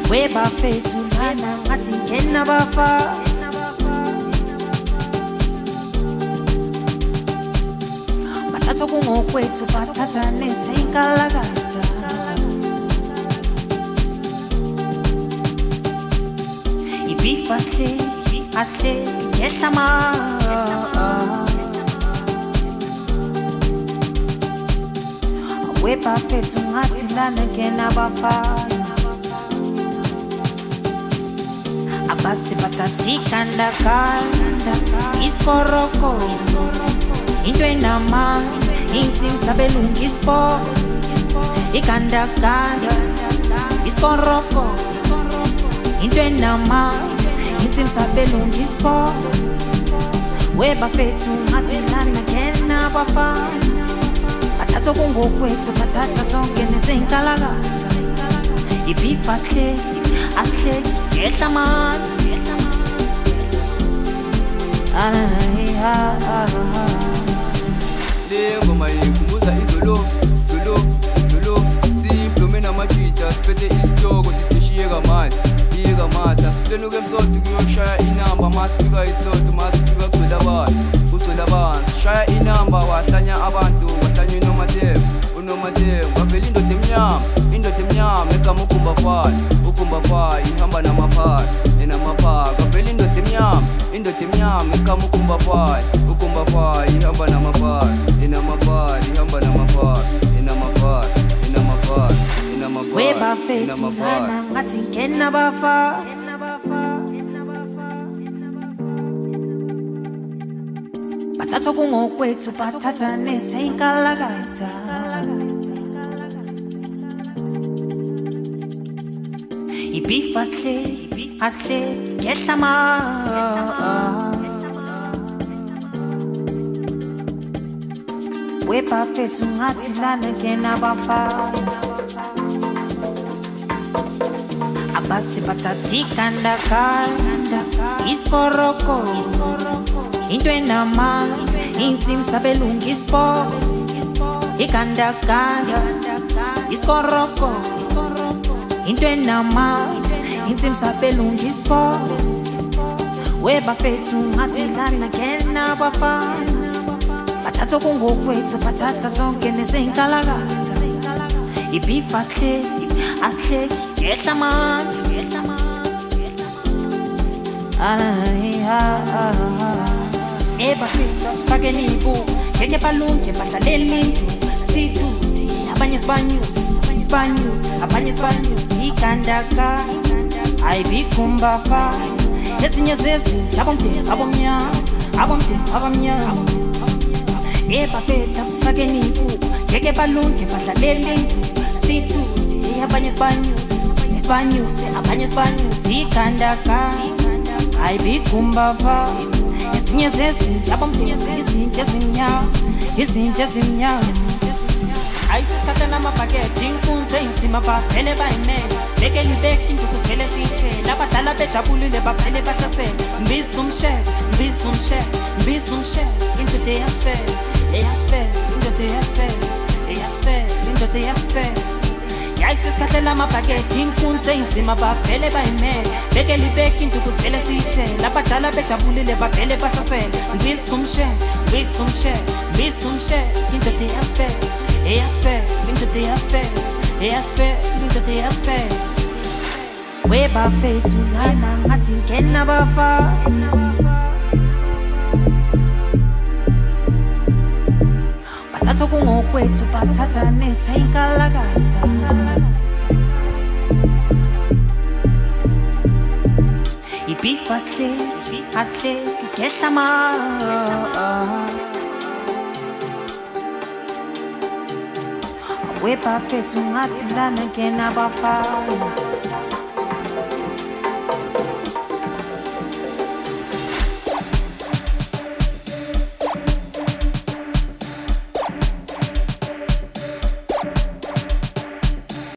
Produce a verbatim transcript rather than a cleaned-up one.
weba fethu lana ngathi ngena bafa bathatha kungokwethu bathatha nezinkalakatha ibeef asle asle ngehlama weba fethu ngathi lana ngena bafana abasi batatika ndakanda iskoroko into enama intim sabelungi ispo ikandakanda iskoroko into enama intim sabelungi ispo weba fethu ngathi lana ngena bafana bathatha kungokwethu bathatha zonke nezinkalakatha ibeef asle asle ngehlama lengo mayikhumbuza izolo zolo zolo siplume namajita siphethe isitoko sithishiyeka manje iyeka manje asiplenuke emsotho kuyoshaya inamba masifika isitotho masifika kugcwele abantu kugcwele abantu sishaya inamba wahlanya abantu wahlanya unomathembu unomathembu wavela indoda emnyama indoda emnyama egama ugumbafana ugumbafana ihamba namaphara enamaphara wavela indoda emnyama indoda emnyama egama ugumbafana ugumbafana ihamba namaphara enamaphara ihamba namaphara enamaphara enamaphara enamaphara weba fethu lana ngathi ngena bafa bathatha kungokwethu bathatha nezinkalakatha ibeef asle asle ngehlama weba fethu ngathi lana ngena bafana abasi batatika ndakanda iskoroko into enama intim sabelungi ispo ikandakanda iskoroko into enama intim sabelungi ispo weba fethu ngathi lana ngena bafana bathatha kungokwethu bathatha zonke nezinkalakatha ibeef asle asle ngehlama eba fethu asifake nibu ngeke balunge badlalele indlu sithuthi abanye sibanyusi sibanyusi abanye sibanyusi ikandaka ayibikhumbafa ezinye zezinja abomdeni abomnyama abomdeni abamnyama eba fethu asifake nibu ngeke balunge badlalele indlu sithuthi abanye sibanyusi sibanyusi abanye sibanyusi ikandaka ayibikhumbafa ezinye zezinja abomdeni izinja ezimnyama izinja ezimnyama ayisithatha namabhakede inkunzi eyinzima bavele bayimele beke libeke induku zivele ziyithele abadala bejabulile bavele bahlasele mbisa umshele mbisa umshele mbisa umshele indoda eyasifele eyasifele indoda eyasifele eyasifele indoda eyasifele yayisisithathela amabhakede inkunzi eyinzima bavele bayimele beke libeke induku zivele ziyithele abadala bejabulile bavele bahlasele mbisa umshele mbisa umshele mbisa umshele indoda eyasifele eyasifele indoda eyasifele eyasifele indoda eyasifele weba fethu lana ngathi ngena bafa bathatha kungokwethu bathatha nezinkalakatha ibeef asle asle ngehlama weba fethu ngathi lana ngena bafana